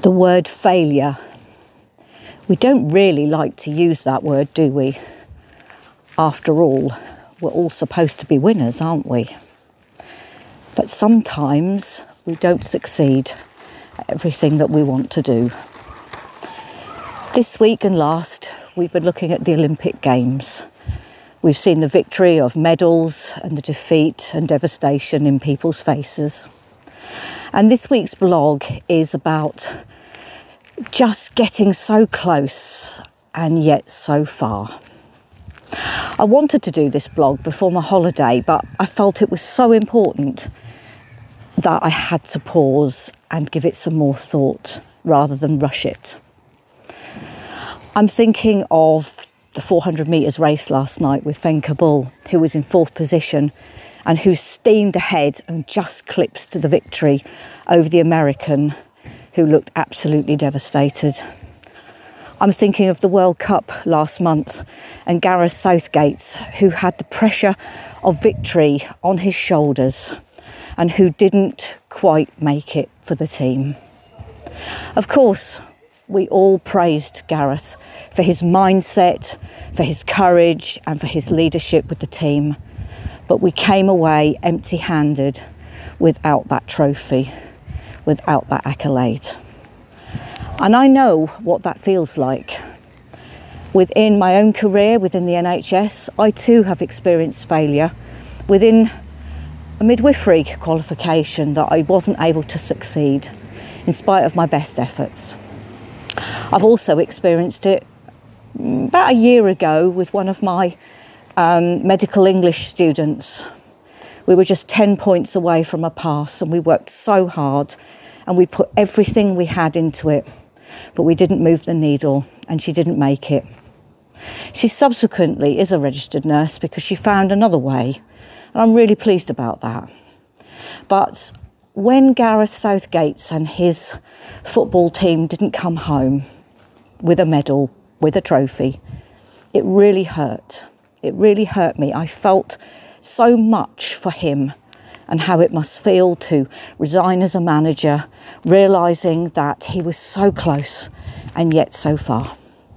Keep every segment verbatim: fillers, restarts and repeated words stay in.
The word failure. We don't really like to use that word, do we? After all, we're all supposed to be winners, aren't we? But sometimes we don't succeed at everything that we want to do. This week and last, we've been looking at the Olympic Games. We've seen the victory of medals and the defeat and devastation in people's faces. And this week's blog is about just getting so close and yet so far. I wanted to do this blog before my holiday, but I felt it was so important that I had to pause and give it some more thought rather than rush it. I'm thinking of the four hundred metres race last night with Fen Kabul, who was in fourth position and who steamed ahead and just clipped the victory over the American, who looked absolutely devastated. I'm thinking of the World Cup last month and Gareth Southgate, who had the pressure of victory on his shoulders and who didn't quite make it for the team. Of course, we all praised Gareth for his mindset, for his courage and for his leadership with the team. But we came away empty-handed without that trophy, without that accolade. And I know what that feels like. Within my own career, within the N H S, I too have experienced failure within a midwifery qualification that I wasn't able to succeed in spite of my best efforts. I've also experienced it about a year ago with one of my um, medical English students. We were just ten points away from a pass and we worked so hard and we put everything we had into it, but we didn't move the needle and she didn't make it. She subsequently is a registered nurse because she found another way, and I'm really pleased about that. But when Gareth Southgate and his football team didn't come home with a medal, with a trophy, it really hurt. It really hurt me. I felt so much for him and how it must feel to resign as a manager, realising that he was so close and yet so far.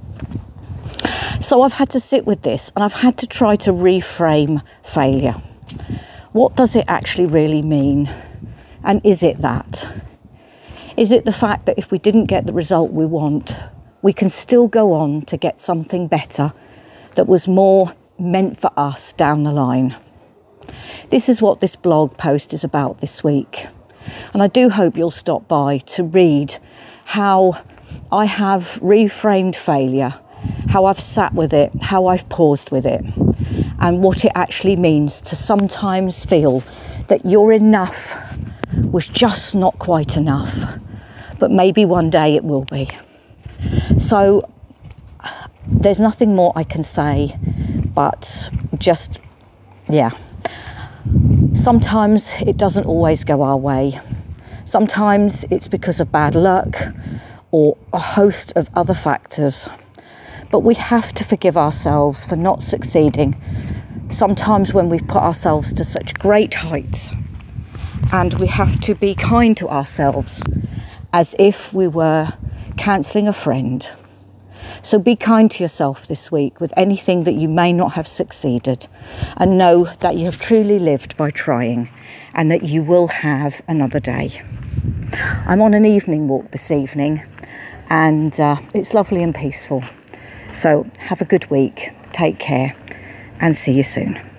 So I've had to sit with this and I've had to try to reframe failure. What does it actually really mean? And is it that? Is it the fact that if we didn't get the result we want, we can still go on to get something better that was more meant for us down the line? This is what this blog post is about this week. And I do hope you'll stop by to read how I have reframed failure, how I've sat with it, how I've paused with it, and what it actually means to sometimes feel that your enough was just not quite enough, but maybe one day it will be. So there's nothing more I can say, but just, yeah. Sometimes it doesn't always go our way. Sometimes it's because of bad luck or a host of other factors. But we have to forgive ourselves for not succeeding. Sometimes when we've put ourselves to such great heights, and we have to be kind to ourselves as if we were counselling a friend. So be kind to yourself this week with anything that you may not have succeeded, and know that you have truly lived by trying and that you will have another day. I'm on an evening walk this evening and uh, it's lovely and peaceful. So have a good week, take care and see you soon.